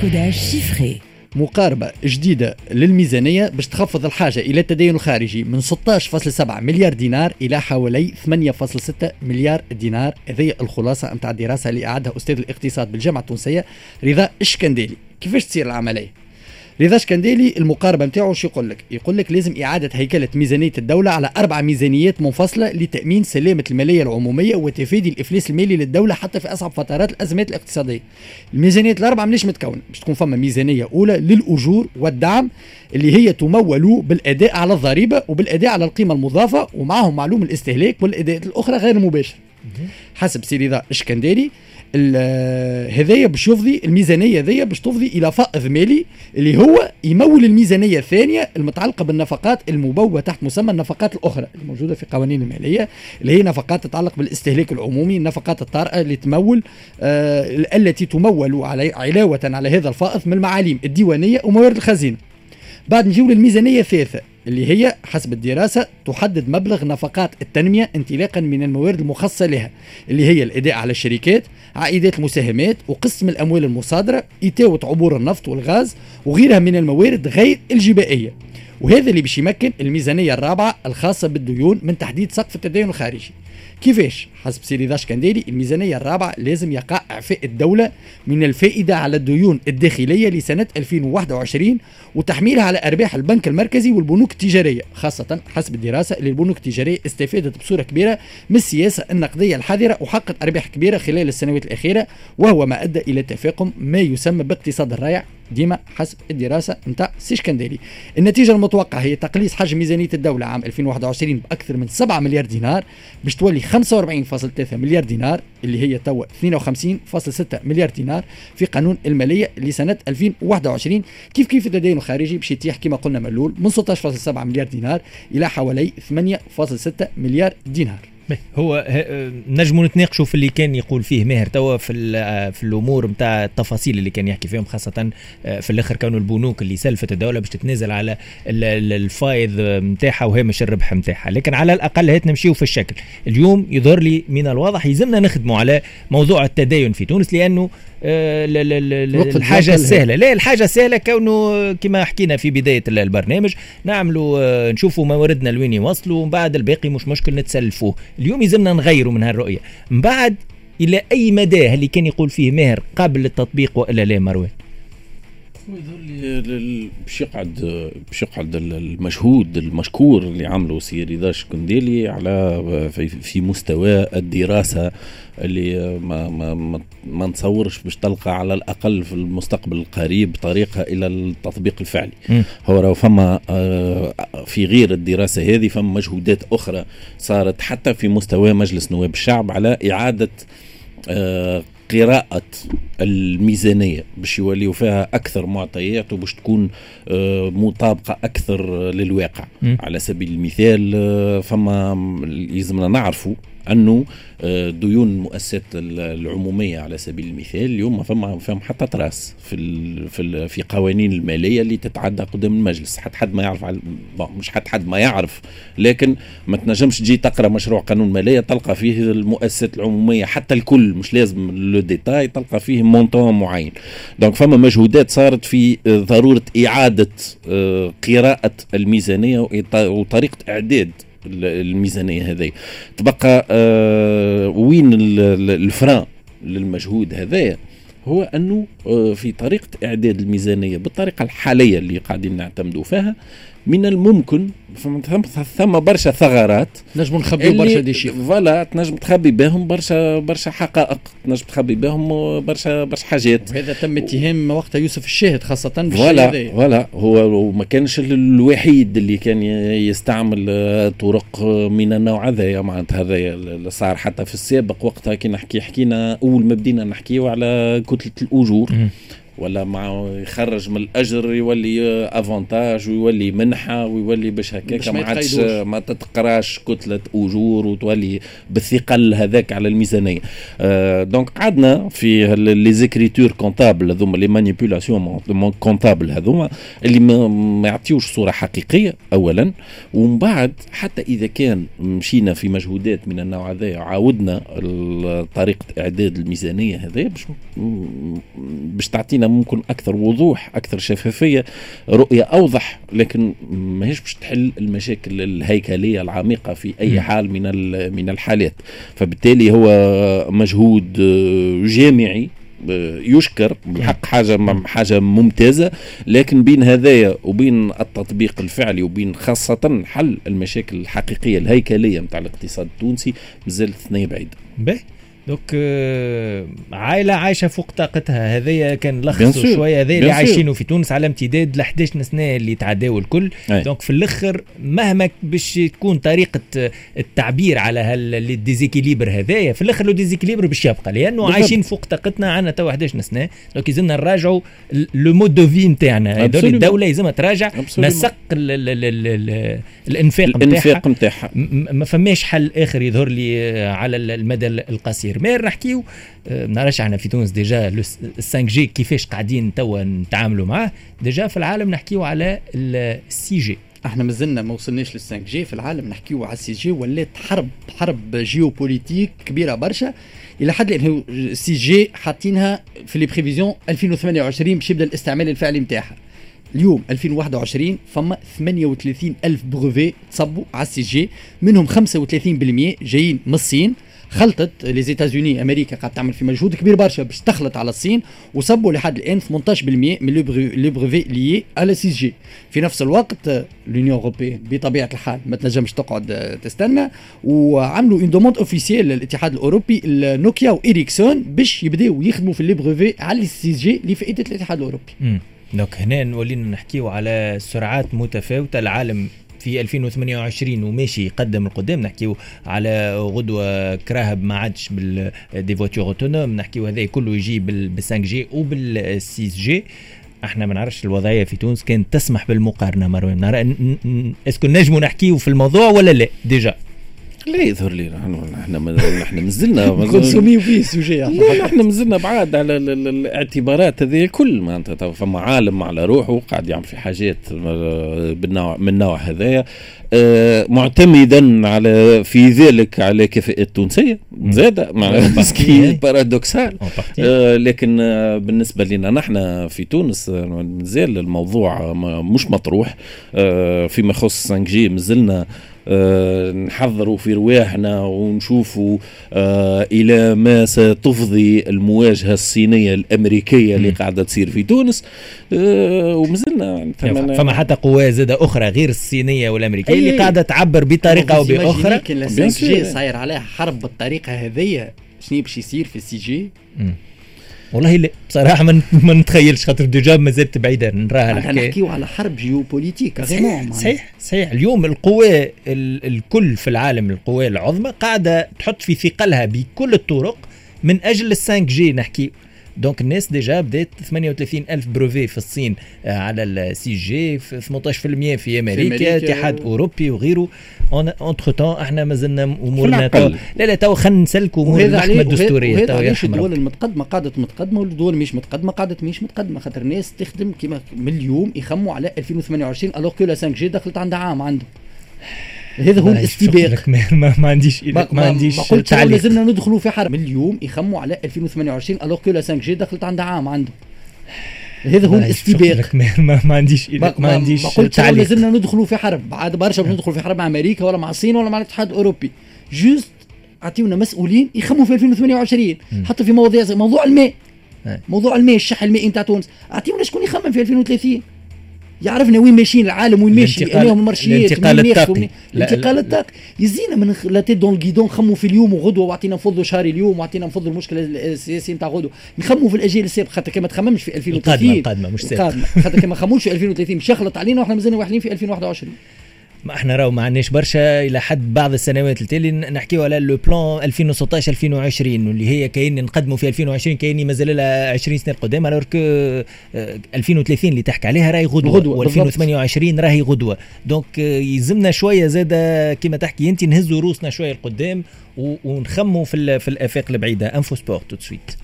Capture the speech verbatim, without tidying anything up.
décodage chiffré. مقاربة جديدة للميزانية باش تخفض الحاجة إلى التدين الخارجي من ستة عشر فاصلة سبعة مليار دينار إلى حوالي ثمانية فاصلة ستة مليار دينار. هذه الخلاصة متاع الدراسة اللي أعدها أستاذ الاقتصاد بالجامعة التونسية رضا الشكنديلي. كيفاش تصير العملية؟ رضا الشكنديلي المقاربة متاعه شو يقول لك؟ يقول لك لازم إعادة هيكلة ميزانية الدولة على أربع ميزانيات منفصلة لتأمين سلامة المالية العمومية وتفادي الإفلاس المالي للدولة حتى في أصعب فترات الأزمات الاقتصادية. الميزانيات الأربعة مش متكونة، باش تكون فما ميزانية أولى للأجور والدعم اللي هي تمول بالأداء على الضريبة وبالأداء على القيمة المضافة ومعهم معلوم الاستهلاك والأداءات الأخرى غير مباشرة. حسب سي رضا الشكنديلي هذايا باش يفضي الميزانيه هذيا باش تفضي الى فائض مالي اللي هو يمول الميزانيه الثانيه المتعلقه بالنفقات المبوبه تحت مسمى النفقات الاخرى الموجوده في قوانين الماليه اللي هي نفقات تتعلق بالاستهلاك العمومي، النفقات الطارئه اللي تمول آه التي تمول على علاوه على هذا الفائض من المعاليم الديوانيه وموارد الخزينه. بعد نجيو للميزانيه الثالثه اللي هي حسب الدراسة تحدد مبلغ نفقات التنمية انطلاقا من الموارد المخصصة لها اللي هي الأداء على الشركات، عائدات المساهمات وقسم الأموال المصادرة، إتاوة عبور النفط والغاز وغيرها من الموارد غير الجبائية. وهذا اللي باش يمكن الميزانية الرابعة الخاصة بالديون من تحديد سقف التدين الخارجي. كيفاش؟ حسب سي رضا الشكنديلي الميزانية الرابعة لازم يقع إعفاء الدولة من الفائدة على الديون الداخلية لسنة ألفين وواحد وعشرين وتحميلها على أرباح البنك المركزي والبنوك التجارية، خاصة حسب الدراسة اللي البنوك التجارية استفادت بصورة كبيرة من السياسة النقدية الحذرة وحققت أرباح كبيرة خلال السنوات الأخيرة وهو ما أدى إلى تفاقم ما يسمى باقتصاد الريع ديما حسب الدراسة نتاع سي شكنديلي. النتيجة المتوقعة هي تقليص حجم ميزانية الدولة عام ألفين وواحد وعشرين بأكثر من سبعة مليار دينار باش تولي خمسة وأربعين فاصلة ثلاثة مليار دينار اللي هي توا اثنين وخمسين فاصلة ستة مليار دينار في قانون المالية لسنة ألفين وواحد وعشرين. كيف كيف التدين الخارجي باش يتيح كما قلنا ملول من ستة عشر فاصلة سبعة مليار دينار إلى حوالي ثمانية فاصلة ستة مليار دينار. هو نجموا نتناقشوا في اللي كان يقول فيه ماهر توا في في الامور نتاع التفاصيل اللي كان يحكي فيهم، خاصه في الاخر كانوا البنوك اللي سلفت الدوله باش تتنازل على الفائض نتاعها وهامش الربح نتاعها، لكن على الاقل هات نمشيو في الشكل. اليوم يظهر لي من الواضح يلزمنا نخدموا على موضوع التدين في تونس لانه آه لا لا لا الحاجة السهلة لا الحاجة السهلة كونه كما حكينا في بداية البرنامج نعملوا آه نشوفوا مواردنا لوين يوصلوا ومن بعد الباقي مش مشكل نتسلفوه. اليوم يلزمنا نغيروا من هالرؤية. من بعد إلى أي مدى اللي كان يقول فيه ماهر قبل التطبيق وإلا لا مروان؟ باش يقعد باش يقعد المجهود المشكور اللي عمله سي رضا الشكنديلي على في, في مستوى الدراسه اللي ما ما ما, ما نتصورش باش تلقى على الاقل في المستقبل القريب طريقه الى التطبيق الفعلي. م. هو راه فما في غير الدراسه هذه فما مجهودات اخرى صارت حتى في مستوى مجلس نواب الشعب على اعاده قراءة الميزانية باش يوليو فيها أكثر معطيات وباش تكون مطابقة أكثر للواقع. م. على سبيل المثال فما يلزمنا نعرفوا أنه ديون المؤسسات العمومية على سبيل المثال اليوم ما فما فهم حتى تراس في في في قوانين المالية اللي تتعدى قدام المجلس. حتى حد ما يعرف على مش حتى حد ما يعرف، لكن ما تنجمش تجي تقرأ مشروع قانون مالية تلقى فيه المؤسسات العمومية حتى الكل مش لازم لو ديتاي تلقى فيه مونطون معين. دونك فما مجهودات صارت في ضرورة إعادة قراءة الميزانية وطريقة إعداد الميزانية هذه. تبقى آه وين الفران للمجهود هذا هو أنه آه في طريقة إعداد الميزانية بالطريقة الحالية اللي قاعدين نعتمدوا فيها من الممكن ثم برشا ثغرات نجم نخبي برشا دي شيء فوالا تنجم تخبي بهم برشا برشا حقائق تنجم تخبي بهم برشا برشا حاجات. وهذا تم اتهام وقتها يوسف الشاهد خاصة فوالا فوالا هو ما كانش الوحيد اللي كان يستعمل طرق من النوع هذا معناتها هذا صار حتى في السابق وقتها كي نحكي حكينا أول ما بدينا نحكيو على كتلة الأجور م. ولا مع يخرج من الأجر يولي أفانتاج ويولي منحة ويولي باش هكاك ما عادش ما تتقراش كتلة أجور وتولي بالثقل هذاك على الميزانية. آه دونك قعدنا في لي زيكريتور كونتابل هذوما لي مانيبيولاسيون كونتابل هذوما اللي ما يعطيوش صورة حقيقية أولا، ومن بعد حتى إذا كان مشينا في مجهودات من النوع هذا عاودنا طريقة إعداد الميزانية هذا باش باش تعطينا تمنينا ممكن اكثر وضوح، اكثر شفافيه، رؤيه اوضح، لكن ما هيش باش تحل المشاكل الهيكليه العميقه في اي حال من من الحالات. فبالتالي هو مجهود جامعي يشكر بالحق، حاجة حاجة ممتازة، لكن بين هذايا وبين التطبيق الفعلي وبين خاصة حل المشاكل الحقيقية الهيكلية متاع الاقتصاد التونسي مازال ثنية بعيدة. به دوك عائلة عايشة فوق طاقتها، هذايا كان لخصوا شوية، هذايا اللي عايشينه في تونس على امتداد ل إحدى عشر سنة اللي تعداوا الكل. دونك في الاخر مهما باش تكون طريقة التعبير على هالديزيكيليبر هذايا، في الاخر لو ديزيكيليبر باش يبقى، لانه بالضبط. عايشين فوق طاقتنا، عنا تو إحدى عشر سنة، دونك يلزمنا نراجعوا لو مود دو في نتاعنا. هذول الدولة يلزمها تراجع نسق الانفاق الانفاق نتاعها، ما فماش حل اخر يظهر لي على المدى القصير. مير نحكيو نعرفش احنا في تونس ديجا السانك جي كيفاش قاعدين توا نتعاملوا معاه، ديجا في العالم نحكيو على السي جي. احنا مازلنا ما وصلناش للسانك جي في العالم، نحكيو على السي جي، ولات حرب حرب جيوبوليتيك كبيره برشا، الى حد لانه السي جي حاطينها في لي بريفيزيون ألفين وثمانية وعشرين باش يبدا الاستعمال الفعلي نتاعها. اليوم ألفين وواحد وعشرين فما ثمانية وثلاثين ألف بروفي تصبوا على السي جي، منهم خمسة وثلاثين بالمئة جايين من الصين. خلطت لي زيتازوني امريكا قاعد تعمل في مجهود كبير برشا باش تخلط على الصين، وصبوا لحد الان ثمانية عشر بالمئة من لي بروفي لي على سي جي. في نفس الوقت لونيون اوروبيين بطبيعه الحال ما تنجمش تقعد تستنى، وعملوا اون دوموند اوفيسيال للاتحاد الاوروبي نوكيا وإريكسون باش يبداو يخدموا في لي بروفي على السي جي لفائده الاتحاد الاوروبي. امم دونك هنا نولينا نحكيو على سرعات متفاوته. العالم في ألفين وثمانية وعشرين وماشي يقدم القدام، نحكيو على غدوة كراهب ما عادش بالدي فواتور اوتونوم، نحكيو هذا كله يجي بالسانك جي وبالسيس جي. احنا ما نعرفش الوضعيه في تونس كانت تسمح بالمقارنه مروان، اسكو نجموا نحكيو في الموضوع ولا لا؟ ديجا لا يظهر لي احنا احنا مازلنا كونسوميو في سوجي، احنا مازلنا بعاد على الاعتبارات هذه كل ما انت فما عالم على روحه قاعد يعمل في حاجات بالنوع من النوع هذايا، معتمدا على في ذلك على كفاءة التونسية زادة مع سكي بارادوكسال. لكن بالنسبة لنا نحن في تونس مازال الموضوع مش مطروح فيما يخص خمسة جي. مازلنا أه نحضروا في رواحنا ونشوفوا أه إلى ما ستفضي المواجهة الصينية الأمريكية اللي قاعدة تصير في تونس. أه ومازلنا فما حتى قوى زادة أخرى غير الصينية والأمريكية اللي قاعدة تعبر بطريقة أو بأخرى. لكن السي جي صاير عليها حرب بالطريقة هذية، شنو باش يصير في السي جي؟ والله لا بصراحه ما ما نتخيلش، خاطر ديجا مازالت بعيده نراها الحكايه. نحكيو على حرب جيوبوليتيك. صحيح صحيح, صحيح. اليوم القوى الكل في العالم، القوى العظمى قاعده تحط في ثقلها بكل الطرق من اجل السانك جي نحكي. دونك الناس ديجا بدات ثمانية وثلاثين ألف بروفي في الصين على السي جي، في ثمانية عشر بالمئة في امريكا، اتحاد اوروبي وغيره. اونتر تون احنا مازلنا امورنا تو لا لا تو خلينا نسلكوا امور المحكمه الدستوريه. تو علاش الدول المتقدمه قاعده متقدمه والدول مش متقدمه قاعده مش متقدمه؟ خاطر الناس تخدم كيما من اليوم يخموا على ألفين وثمانية وعشرين الوغ كو لا خمسة جي دخلت عندها عام عنده. هذا هو الاستباق. ما, ما عنديش ما, ما عنديش تعليق. لازمنا ندخلوا في حرب من اليوم يخموا على ألفين وثمانية وعشرين الوغ كو لا خمسة جي دخلت عندها عام عنده. هذا هو الاستباق. ما, ما عنديش ما, ما عنديش تعليق. لازمنا ندخلوا في حرب بعد برشا، باش ندخلوا في حرب مع امريكا ولا مع الصين ولا مع الاتحاد الاوروبي. جوست اعطيونا مسؤولين يخموا في ألفين وثمانية وعشرين حتى في مواضيع زي موضوع الماء. موضوع الماء، الشح المائي نتاع تونس، اعطيونا شكون يخمم في ألفين وثلاثين، يعرفنا وين ماشيين العالم، وين ماشي اليوم المارشيات، الانتقال الطاقي. الانتقال الطاقي يزينا من لا تيت دون الجيدون. نخموا في اليوم وغدوه، واعطينا نفضوا شهر اليوم، واعطينا نفضوا المشكله السياسيه نتاع غدوه. نخموا في الاجيال السابقه، خاطر كما تخممش في ألفين وثلاثين القادمه مش سابقه، خاطر كما خموش في ألفين وثلاثين مش يخلط علينا، واحنا مازلنا واحدين في ألفين وواحد وعشرين. ما احنا راهو ما عندناش برشا الى حد بعض السنوات التالي نحكيو على لو بلان ألفين وستطاش ألفين وعشرين واللي هي كاين نقدموا في ألفين وعشرين، كاين مازال لها عشرين سنه قدام. الوغ كو ألفين وثلاثين اللي تحكي عليها راهي غدوه، و2028 راهي غدوه. دونك يلزمنا شويه زاده كما تحكي انت نهزوا روسنا شويه القدام ونخموا في في الافاق البعيده. انفو سبورت تو سويت.